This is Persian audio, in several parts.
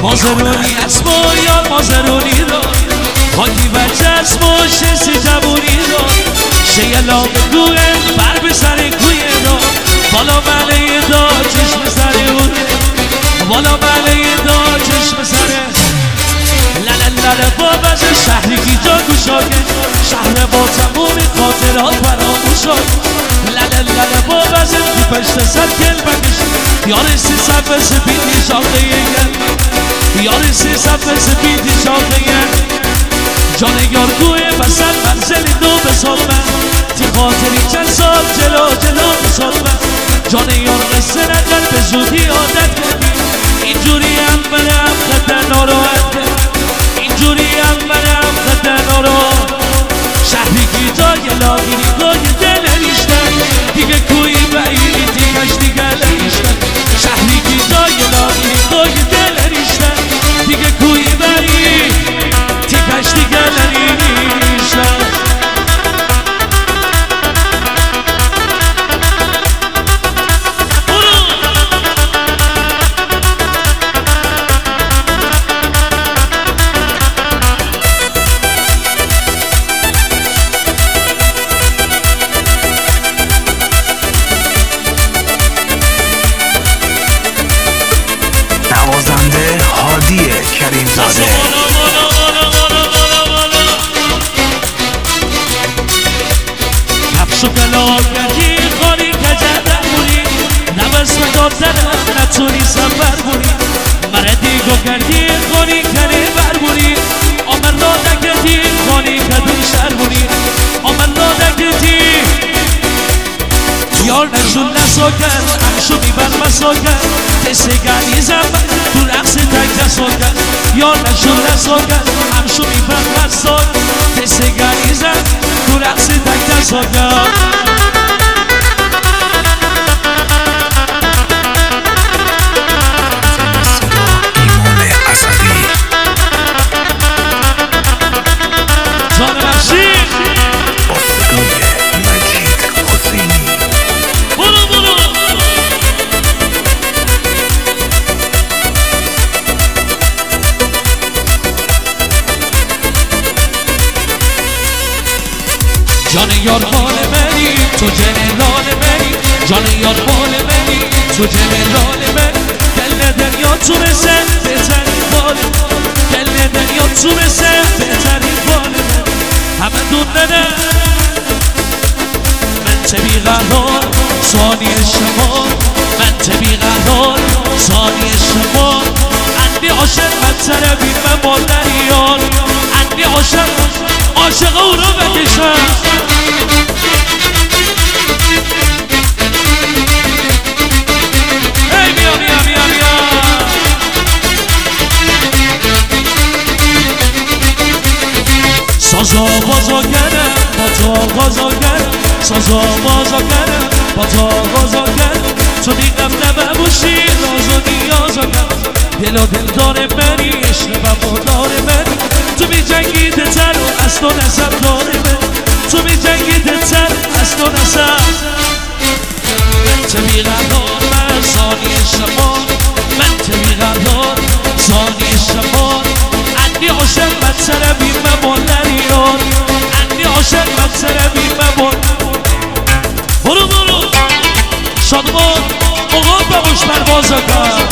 مازرونی اسم و یار مازرونی رو خاکی بچه اسم و شسی جوونی رو شیلا بگوه بر به سر کوی رو بالا مله دا چشم سر اونه بالا مله دا چشم سره لله با بزه شهری گیجا گوشاگه شهر با تموم خاطرات فراموشاگه لله با بزه تو پشت سر کلبکش یار سی صفحه سپیدی شاقه یار سی صفحه سپیدی شاقه جان یار گوه بسد منزل دو بساد من تی خاطری چند سال جلو بساد من جان یار قصه نکن به زودی عادت کردی اینجوری هم برم خطر ناراحت اینجوری هم برم خطر ناراحت شهری گیتای لاغیری گای دل ریشتن دیگه کوی بعیدی تیکش دیگه لریشتن شهری گیتای لاغیری گای دل ریشتن دیگه کوی بعیدی تیکش دیگه لریشتن شکلاتی خالی کجدن بودی نبست مدادن نتونی سفر بودی مردیگو کردی خالی کنی بر بودی آمن دادکتی خالی کدون شر بودی آمن دادکتی یار نشون نساکن همشو میبر مساکن تسگانی زمن تو رقص تک نساکن یار نشون نساکن همشو میبر مساکن تسگانی زمن تو رقص تک نساکن جان یار مال منی تو جنرال منی جان یار مال منی تو جنرال منی دل دنیا تو رسه بهترین بال دل دنیا تو رسه بهترین بال من همه دونه من چه بیقرار ثانی شما من چه بیقرار ثانی شما اندی عاشق بدتره بین من مادریان اندی عاشق او رو بکشم سازا بازا کردم با تو غازا کردم سازا بازا کردم با تو غازا کردم تو دیگم نباشی راز و نیازا کردم دل و دلدار منی عشق و مادار منی تو می جنگیده تر و از تو نسب دار من تو می جنگیده تر از تو نسب من چه بیقرار من ثانی شما من چه بیقرار ثانی شما اندی عاشق بدتره بین مبال نریان اندی عاشق بدتره بین مبال برو شادمان اقام ببوش پروازا کن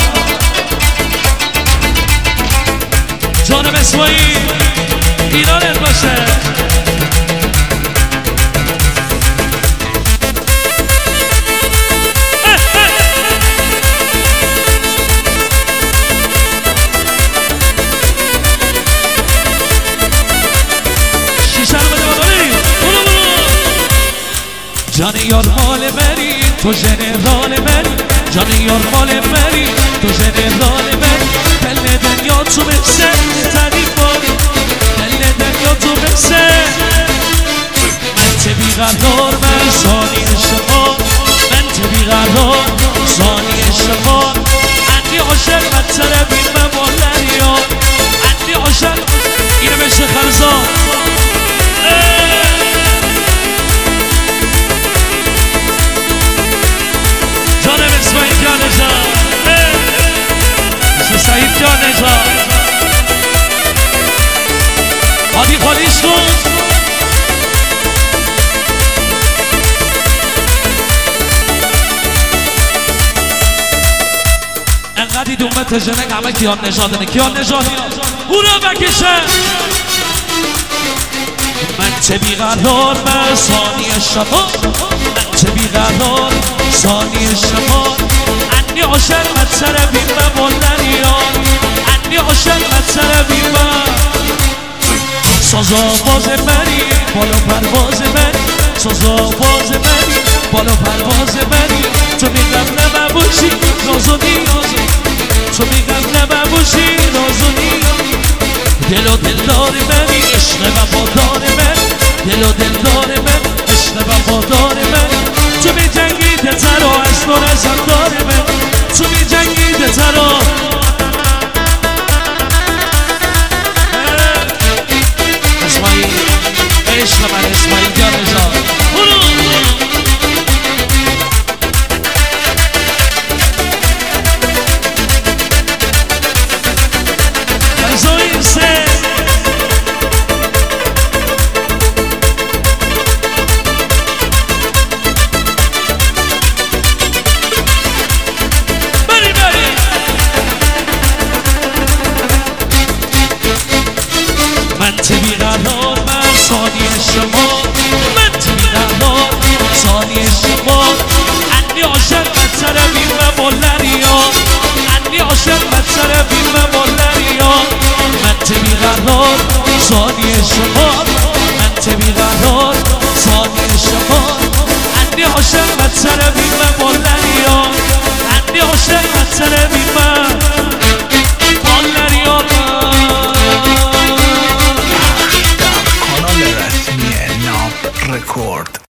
جانم اسماعیل ایرانت باشه جان یار مال منی تو جنرال منی جان یار مال منی تو جنرال منی دل دنیا تو مثل تنی باری دل دنیا تو مثل من چه بیقرار من ثانی شما من چه بیقرار ثانی شما اندی عاشق بدتره بین ممالریان اندی عاشق اینو بشه خرزان جانم اسماعیل جان جان مثل سعید کیا نجات هادی خالیش کن انقدی دومه تجنک همه کیان نجاتنه کیان نجاتی او را بکشن من چه بیقرار من ثانی شما من چه بیقرار ثانی شما انی عاشق مدسر بیمه بلدنیان انی عاشق مدسر بیمه ساز آواز منی بالا پرواز منی ساز آواز منی بالا پرواز منی تو میگم نمبوشی ناز و نیازی تو میگم نمبوشی ناز و نیازی دل و دلدار منی عشق وفادار من دل و دلدار من عشق وفادار من تو می جنگیده ترا از نور زندار من تو می جنگیده ترا اسماعیل عشق من اسماعیل جان جان من چه بیقرار من ثانی شما من چه بیقرار ثانی شما انی عاشق مدسر بیمه بلدنیان انی عاشق مدسر بیمه بلدنیان من چه بیقرار ثانی شما من چه بیقرار ثانی شما انی عاشق مدسر بیمه بلدنیان انی عاشق مدسر بیمه بلدنیان رسمی ناب رکورد